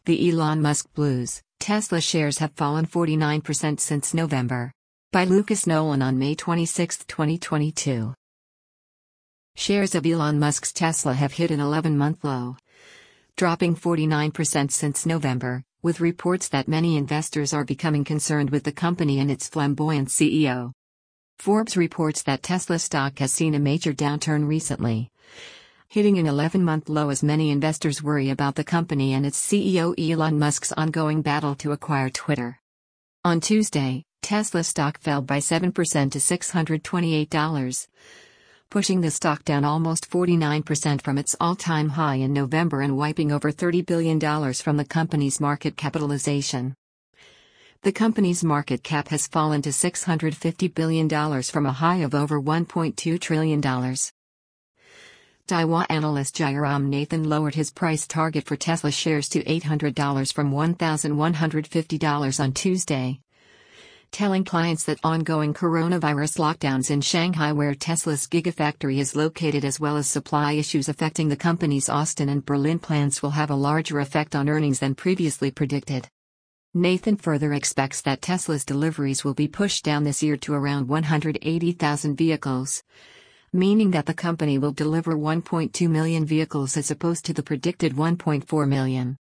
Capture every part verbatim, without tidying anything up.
The Elon Musk blues. Tesla shares have fallen forty-nine percent since November. By Lucas Nolan on May twenty-sixth, twenty twenty-two. Shares of Elon Musk's Tesla have hit an eleven-month low, dropping forty-nine percent since November, with reports that many investors are becoming concerned with the company and its flamboyant C E O. Forbes reports that Tesla stock has seen a major downturn recently, hitting an eleven-month low as many investors worry about the company and its C E O Elon Musk's ongoing battle to acquire Twitter. On Tuesday, Tesla stock fell by seven percent to six hundred twenty-eight dollars, pushing the stock down almost forty-nine percent from its all-time high in November and wiping over thirty billion dollars from the company's market capitalization. The company's market cap has fallen to six hundred fifty billion dollars from a high of over one point two trillion dollars. Daiwa analyst Jairam Nathan lowered his price target for Tesla shares to eight hundred dollars from one thousand one hundred fifty dollars on Tuesday, telling clients that ongoing coronavirus lockdowns in Shanghai, where Tesla's Gigafactory is located, as well as supply issues affecting the company's Austin and Berlin plants, will have a larger effect on earnings than previously predicted. Nathan further expects that Tesla's deliveries will be pushed down this year to around one hundred eighty thousand vehicles, meaning that the company will deliver one point two million vehicles as opposed to the predicted one point four million.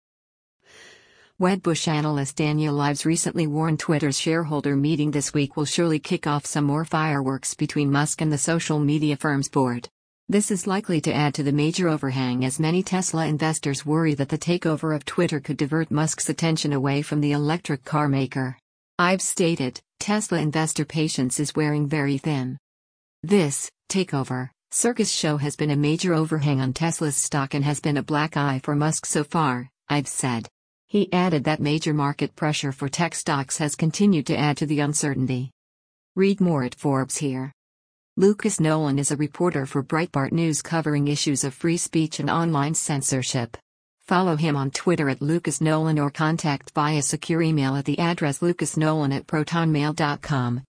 Wedbush analyst Daniel Ives recently warned Twitter's shareholder meeting this week will surely kick off some more fireworks between Musk and the social media firm's board. This is likely to add to the major overhang as many Tesla investors worry that the takeover of Twitter could divert Musk's attention away from the electric car maker. Ives stated, "Tesla investor patience is wearing very thin. This takeover circus show has been a major overhang on Tesla's stock and has been a black eye for Musk so far," Ives said. He added that major market pressure for tech stocks has continued to add to the uncertainty. Read more at Forbes here. Lucas Nolan is a reporter for Breitbart News covering issues of free speech and online censorship. Follow him on Twitter at Lucas Nolan or contact via secure email at the address lucasnolan at protonmail dot com.